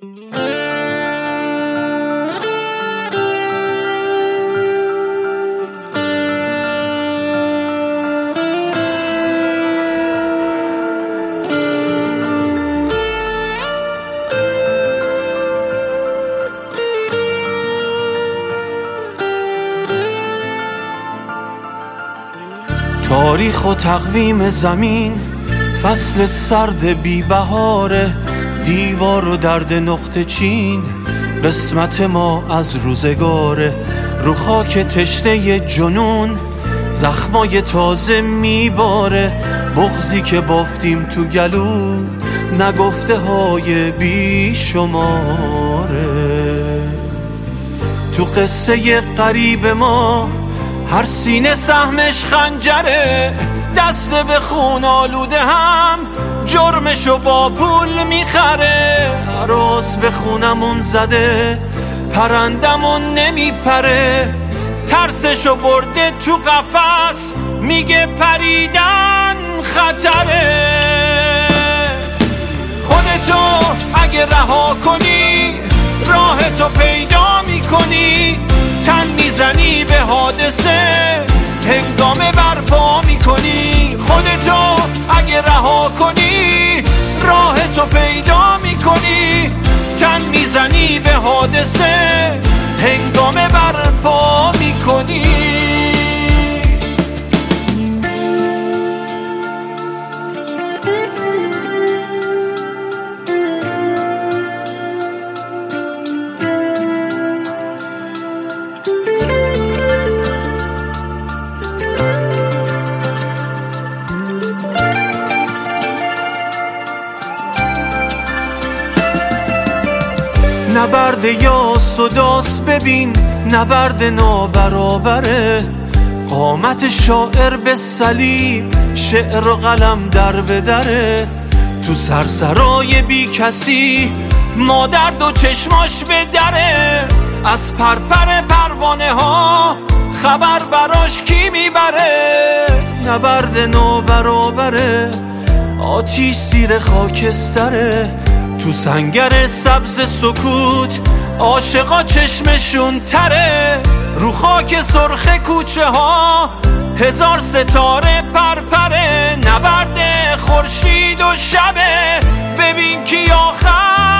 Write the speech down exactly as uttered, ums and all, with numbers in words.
تاریخ و تقویم زمین فصل سرد بی بهاره، دیوار و درد نقطه چین قسمت ما از روزگاره. رو خاک تشنه جنون زخمای تازه میباره، بغضی که بافتیم تو گلو نگفته های بی شماره. تو قصه غریب ما هر سینه سهمش خنجره، دست به خون آلوده هم جرمشو با پول میخره. عروس به خونمون زده پرندمون نمیپره، ترسشو برده تو قفس میگه پریدن خطره. خودتو اگه رها کنی راهتو پیدا میکنی، تن میزنی به حادثه هنگامه برپا میکنی. خودتو اگه رها کنی راهتو پیدا میکنی، تن میزنی به حادثه هنگامه برپا میکنی. نبرد یاس و داس ببین، نبرد نابرابره. قامت شاعر به صلیب، شعر و قلم در به دره. تو سرسرای بی کسی مادر و چشماش به دره. از پرپر پروانه ها خبر براش کی میبره. نبرد نابرابره، آتیش زیر خاکستره. تو سنگر سبز سکوت عاشقا چشمشون تره. رو خاک سرخ کوچه ها هزار ستاره پرپره. نبرد خورشید و شبه، ببین کی آخر